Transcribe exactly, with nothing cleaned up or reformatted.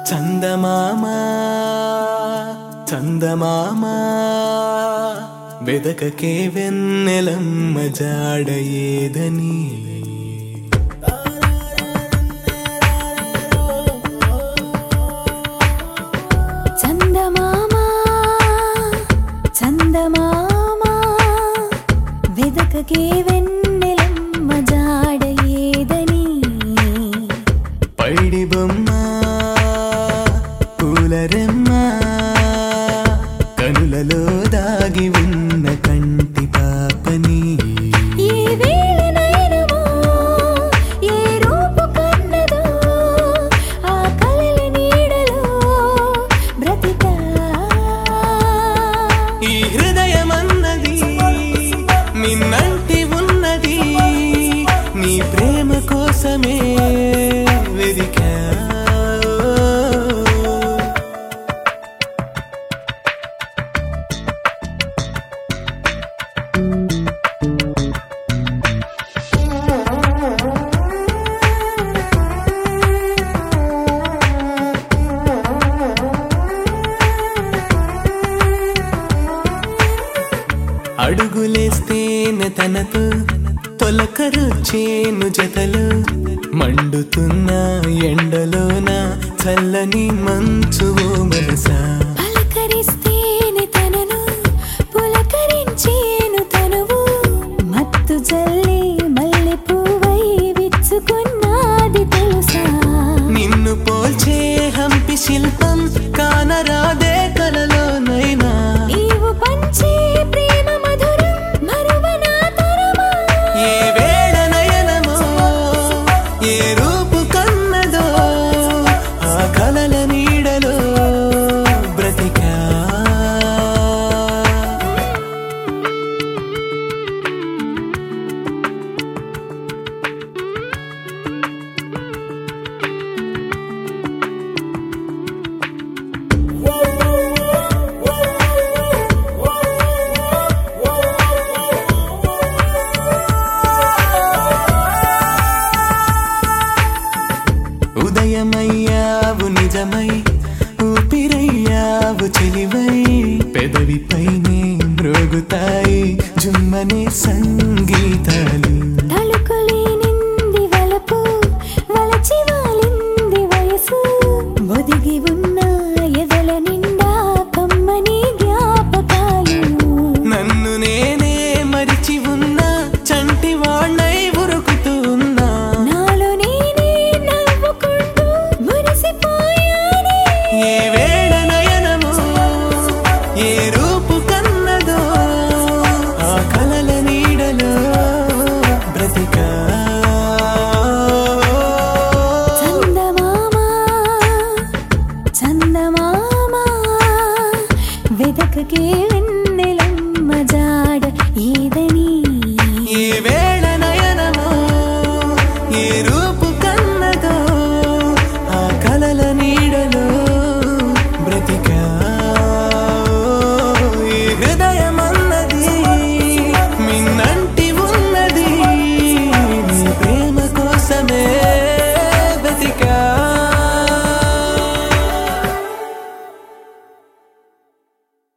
చందమామ చందమామ వెదకకే వెన్నెలమ్మ జాడ ఏదని చందమామ చందమామ వెదకకే వెన్నెలమ్మ జాడ ఏదని పైడి బొమ్మ పూలరెమ్మ కనులలో దాగి ఉన్న కంటి పాపని ఏ వేళ నయనమో ఏ రూపు కన్నదో ఆ కలల నీడలో బ్రతికా ఈ హృదయమన్నది నిన్నంటి ఉన్నది నీ ప్రేమ కోసమే వెదికా అడుగులేస్తేనే తనతో తొలకరుచేను జతలు మండుతున్న ఎండలోన చల్లని మంచు మనసా పలకరిస్తేనే తనను పులకరించేను తనువు మత్తు జల్లి మల్లె పువ్వై విచ్చుకున్నది తెలుసా నిన్ను పోల్చే హంపి శిల్పం కానరాదే కలలోనైనా నీవు పంచే ప్రేమ మధురం మరువనా తరమా ఏ వేళ నయనమో ఏ రూపు కన్నదో ఆ కలల నీడలో బ్రతికా ఉదయమయ్యావు నిజమై ఊపిరయ్యావు చెలివై పెదవిపైనే మ్రోగుతాయి జుమ్మనే సంగీతాలు తలుకులేనింది వలపు వలచి వాలింది వయసు ఒదిగి ఉన్న ఎదల నిండా కమ్మని జ్ఞాపకాలు నన్ను నేనే మరిచి ఉన్నా చంటి వాణ్ణై ఉరుకుతూ ఉన్నా నాలో నేనే నవ్వుకుంటూ మురిసిపోయానే ఏ వేళ నయనమో ఏ రూపు కన్నదో ఆ కలల నీడలో బ్రతికా చందమామ చందమామ వెదకకే వెన్నెలమ్మ జాడ ఈద